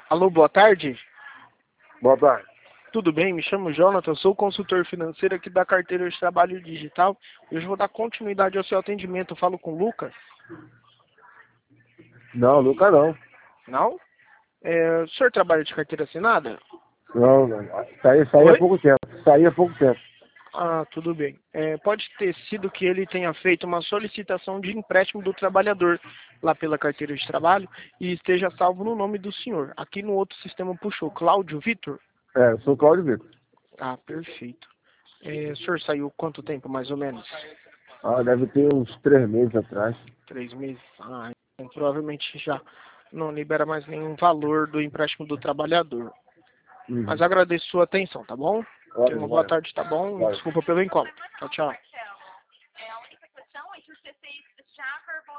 Alô, boa tarde. Boa tarde. Tudo bem? Me chamo Jonathan, sou consultor financeiro aqui da carteira de trabalho digital. Hoje vou dar continuidade ao seu atendimento. Eu falo com o Lucas? Não, nunca não. Não? O senhor trabalha de carteira assinada? Não, não. Saí há Oi? pouco tempo. Saí há pouco tempo. Ah, tudo bem. Pode ter sido que ele tenha feito uma solicitação de empréstimo do trabalhador lá pela carteira de trabalho e esteja salvo no nome do senhor. Aqui no outro sistema puxou Cláudio Vitor? Eu sou Cláudio Vitor. Ah, perfeito. O senhor saiu quanto tempo, mais ou menos? Deve ter uns 3 meses atrás. 3 meses? Ah, então provavelmente já não libera mais nenhum valor do empréstimo do trabalhador. Uhum. Mas agradeço sua atenção, tá bom? Tenha uma boa Valeu. tarde, tá bom? Valeu. Desculpa pelo incômodo. Tchau, tchau.